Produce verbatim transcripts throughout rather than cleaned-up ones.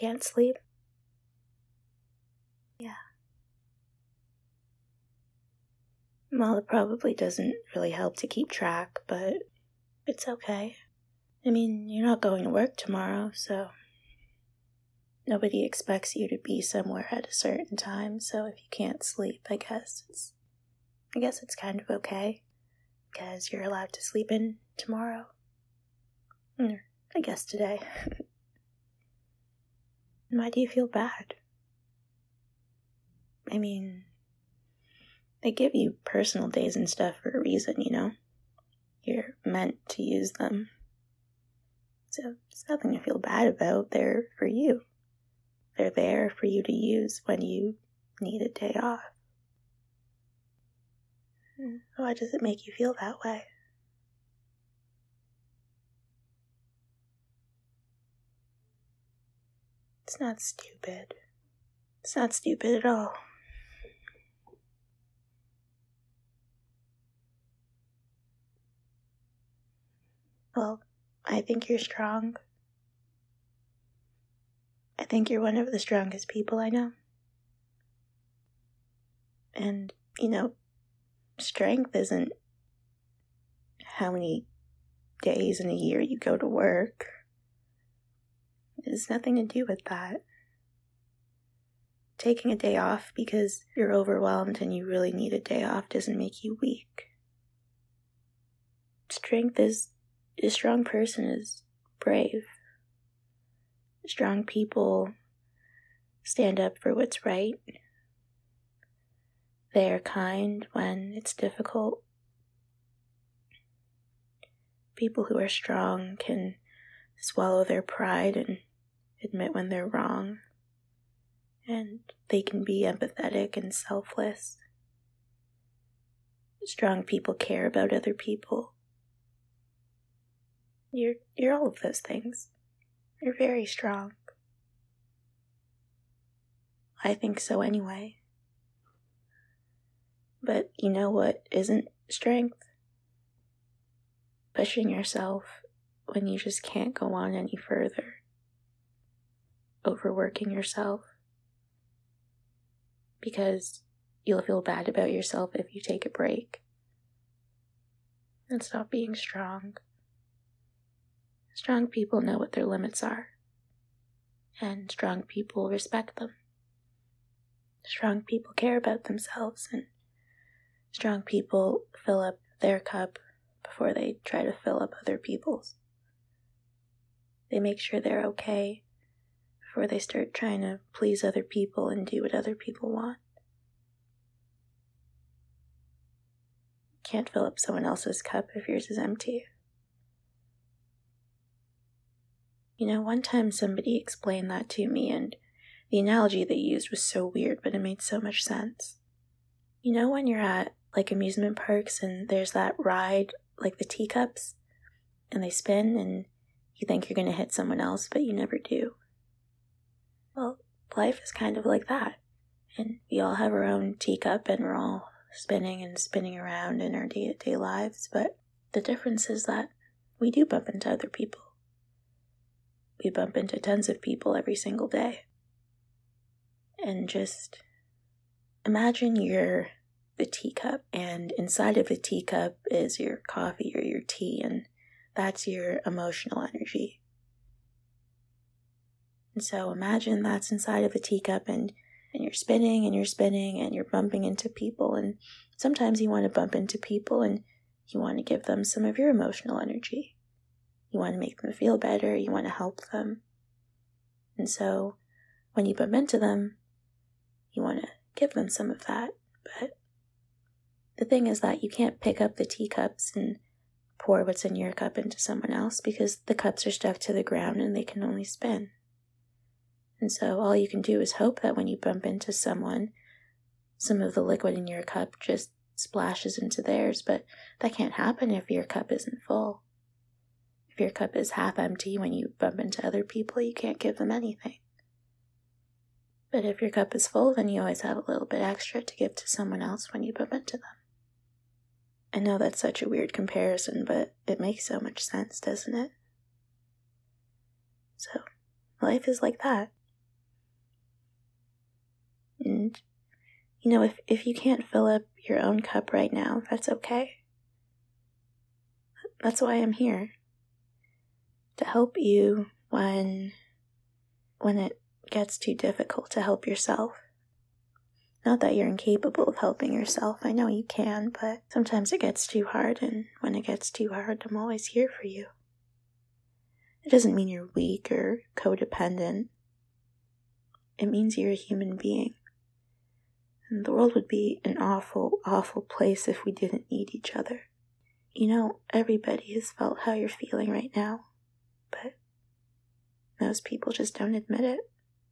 Can't sleep? Yeah. Well, it probably doesn't really help to keep track, but it's okay. I mean, you're not going to work tomorrow, so nobody expects you to be somewhere at a certain time, so if you can't sleep, I guess it's I guess it's kind of okay, because you're allowed to sleep in tomorrow. Or, I guess today. Why do you feel bad? I mean, they give you personal days and stuff for a reason, you know? You're meant to use them. So it's nothing to feel bad about. They're for you. They're there for you to use when you need a day off. Why does it make you feel that way? It's not stupid. It's not stupid at all. Well, I think you're strong. I think you're one of the strongest people I know. And, you know, strength isn't how many days in a year you go to work. It has nothing to do with that. Taking a day off because you're overwhelmed and you really need a day off doesn't make you weak. Strength is, a strong person is brave. Strong people stand up for what's right. They are kind when it's difficult. People who are strong can swallow their pride and admit when they're wrong. And they can be empathetic and selfless. Strong people care about other people. You're you're all of those things. You're very strong. I think so anyway. But you know what isn't strength? Pushing yourself when you just can't go on any further. Overworking yourself. Because you'll feel bad about yourself if you take a break. That's not being strong. Strong people know what their limits are. And strong people respect them. Strong people care about themselves, and strong people fill up their cup before they try to fill up other people's. They make sure they're okay before they start trying to please other people and do what other people want. Can't fill up someone else's cup if yours is empty. You know, one time somebody explained that to me, and the analogy they used was so weird, but it made so much sense. You know when you're at, like, amusement parks and there's that ride, like the teacups, and they spin and you think you're going to hit someone else, but you never do? Well, life is kind of like that. And we all have our own teacup and we're all spinning and spinning around in our day-to-day lives, but the difference is that we do bump into other people. We bump into tons of people every single day. And just imagine you're the teacup, and inside of the teacup is your coffee or your tea, and that's your emotional energy. And so imagine that's inside of a teacup, and, and you're spinning and you're spinning and you're bumping into people, and sometimes you want to bump into people and you want to give them some of your emotional energy. You want to make them feel better, you want to help them. And so when you bump into them, you want to give them some of that. But the thing is that you can't pick up the teacups and pour what's in your cup into someone else, because the cups are stuck to the ground and they can only spin. And so all you can do is hope that when you bump into someone, some of the liquid in your cup just splashes into theirs, but that can't happen if your cup isn't full. If your cup is half empty when you bump into other people, you can't give them anything. But if your cup is full, then you always have a little bit extra to give to someone else when you bump into them. I know that's such a weird comparison, but it makes so much sense, doesn't it? So, life is like that. You know, if, if you can't fill up your own cup right now, that's okay. That's why I'm here. To help you when, when it gets too difficult to help yourself. Not that you're incapable of helping yourself. I know you can, but sometimes it gets too hard, and when it gets too hard, I'm always here for you. It doesn't mean you're weak or codependent. It means you're a human being. And the world would be an awful, awful place if we didn't need each other. You know, everybody has felt how you're feeling right now, but most people just don't admit it.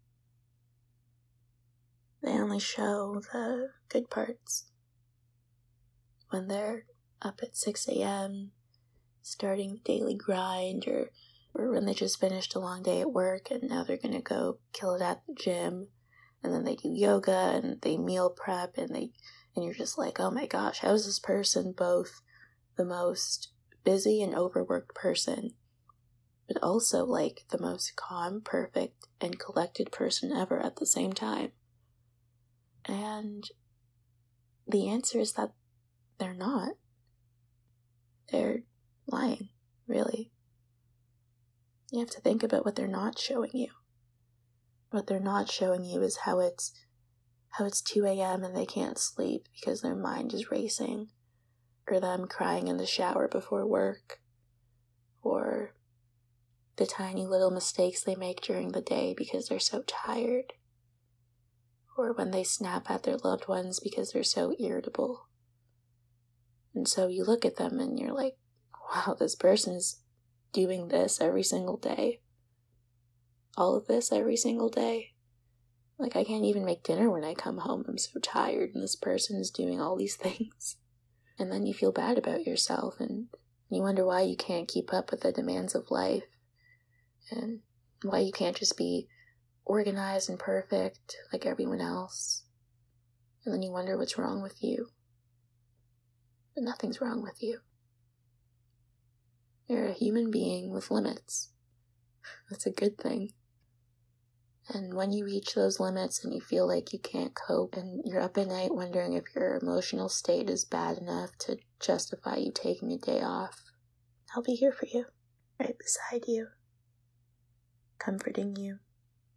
They only show the good parts. When they're up at six a.m., starting the daily grind, or, or when they just finished a long day at work and now they're going to go kill it at the gym, and then they do yoga and they meal prep, and they and you're just like, oh my gosh, how is this person both the most busy and overworked person, but also like the most calm, perfect, and collected person ever at the same time? And the answer is that they're not. They're lying, really. You have to think about what they're not showing you. What they're not showing you is how it's how it's two a.m. and they can't sleep because their mind is racing, or them crying in the shower before work, or the tiny little mistakes they make during the day because they're so tired, or when they snap at their loved ones because they're so irritable. And so you look at them and you're like, wow, this person is doing this every single day. All of this every single day. Like, I can't even make dinner when I come home. I'm so tired, and this person is doing all these things. And then you feel bad about yourself, and you wonder why you can't keep up with the demands of life, and why you can't just be organized and perfect like everyone else. And then you wonder what's wrong with you. But nothing's wrong with you. You're a human being with limits. That's a good thing. And when you reach those limits and you feel like you can't cope, and you're up at night wondering if your emotional state is bad enough to justify you taking a day off, I'll be here for you, right beside you, comforting you.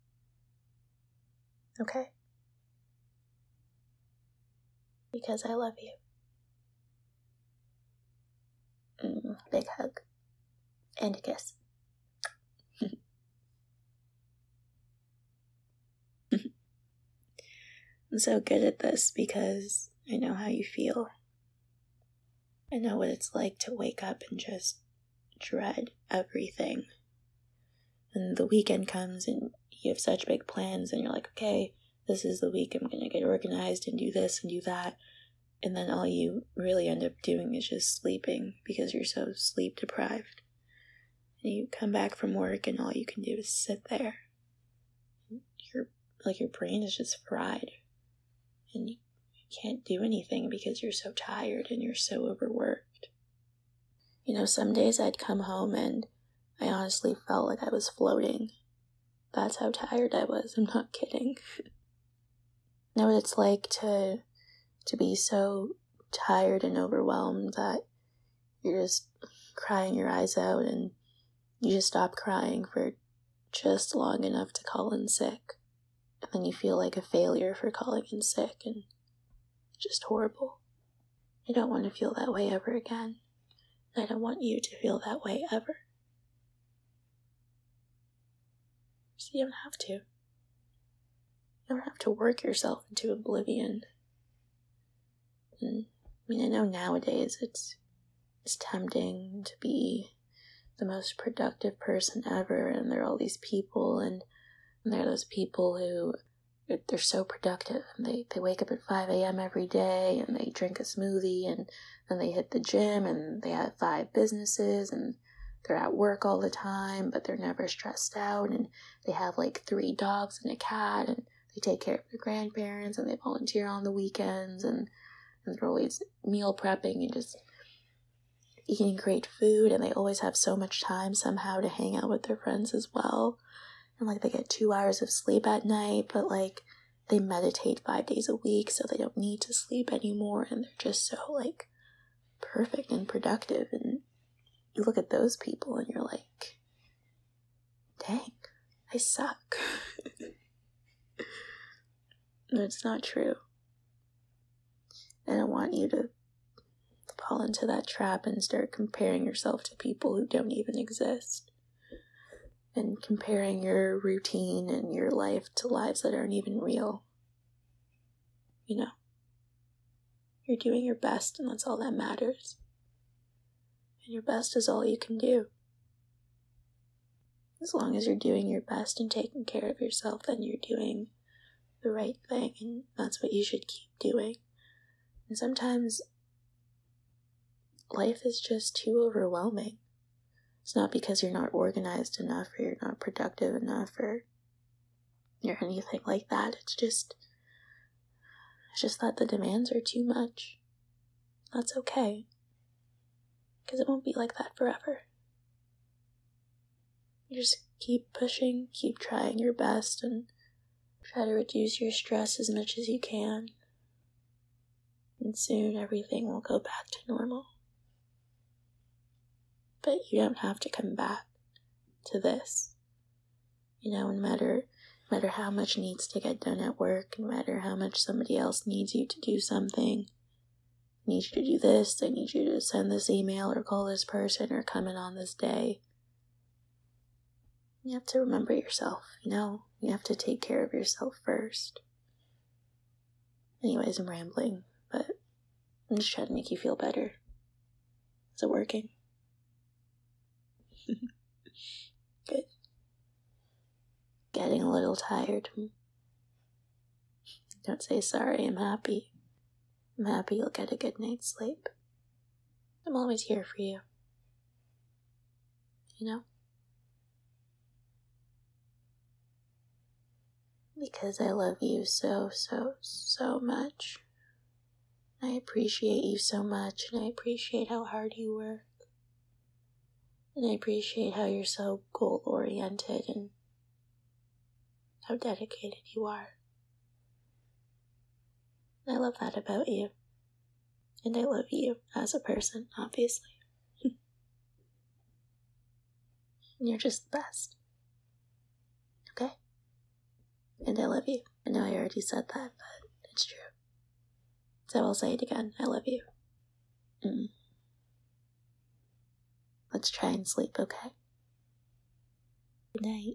Okay? Because I love you. Mm, big hug. And a kiss. I'm so good at this because I know how you feel. I know what it's like to wake up and just dread everything. And the weekend comes and you have such big plans and you're like, okay, this is the week I'm going to get organized and do this and do that. And then all you really end up doing is just sleeping because you're so sleep deprived. And you come back from work and all you can do is sit there. You're like, your brain is just fried. And you can't do anything because you're so tired and you're so overworked. You know, some days I'd come home and I honestly felt like I was floating. That's how tired I was. I'm not kidding. Know what it's like to to be so tired and overwhelmed that you're just crying your eyes out and you just stop crying for just long enough to call in sick. And then you feel like a failure for calling in sick, and it's just horrible. I don't want to feel that way ever again. I don't want you to feel that way ever. So you don't have to. You don't have to work yourself into oblivion. And, I mean, I know nowadays it's it's tempting to be the most productive person ever, and there are all these people, and And there are those people who, they're so productive, and they, they wake up at five a.m. every day, and they drink a smoothie, and then they hit the gym, and they have five businesses, and they're at work all the time, but they're never stressed out, and they have like three dogs and a cat, and they take care of their grandparents, and they volunteer on the weekends, and, and they're always meal prepping and just eating great food, and they always have so much time somehow to hang out with their friends as well. And, like, they get two hours of sleep at night, but, like, they meditate five days a week so they don't need to sleep anymore, and they're just so, like, perfect and productive. And you look at those people and you're like, dang, I suck. No, it's not true. I don't want you to fall into that trap and start comparing yourself to people who don't even exist. And comparing your routine and your life to lives that aren't even real. You know, you're doing your best, and that's all that matters. And your best is all you can do. As long as you're doing your best and taking care of yourself, then you're doing the right thing, and that's what you should keep doing. And sometimes life is just too overwhelming. It's not because you're not organized enough, or you're not productive enough, or or anything like that. It's just, it's just that the demands are too much. That's okay. Because it won't be like that forever. You just keep pushing, keep trying your best, and try to reduce your stress as much as you can. And soon everything will go back to normal. But you don't have to come back to this. You know, no matter, no matter how much needs to get done at work, no matter how much somebody else needs you to do something, they need you to do this, they need you to send this email or call this person or come in on this day. You have to remember yourself, you know? You have to take care of yourself first. Anyways, I'm rambling, but I'm just trying to make you feel better. Is it working? Good. Getting a little tired. Don't say sorry, I'm happy. I'm happy you'll get a good night's sleep. I'm always here for you. You know? Because I love you so, so, so much. I appreciate you so much, and I appreciate how hard you work. And I appreciate how you're so goal-oriented and how dedicated you are. I love that about you. And I love you as a person, obviously. You're just the best. Okay? And I love you. I know I already said that, but it's true. So I'll say it again. I love you. Mm. Let's try and sleep, okay? Good night.